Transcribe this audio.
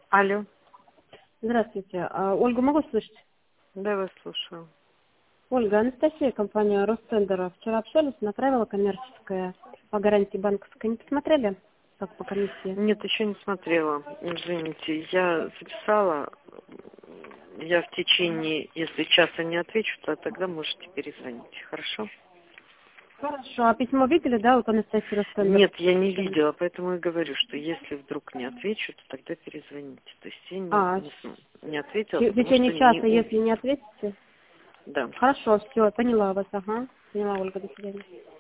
Алло. Здравствуйте. Ольга, могу слышать? Да, вас слушаю. Ольга, Анастасия, компания Ростендера. Вчера общались, направила коммерческая по гарантии банковской. Не посмотрели, как по комиссии? Нет, еще не смотрела. Извините, я записала. Я в течение, если часа не отвечу, то тогда можете перезвонить. Хорошо? Хорошо. А письмо видели, да, вот Анастасия Ростендер? Нет, я не видела, поэтому и говорю, что если вдруг не отвечу, то тогда перезвоните. То есть я не ответила, В потому что течение не часа, если увидела. не ответите? Да. Хорошо, все, поняла вас, ага. Поняла, Ольга, до свидания.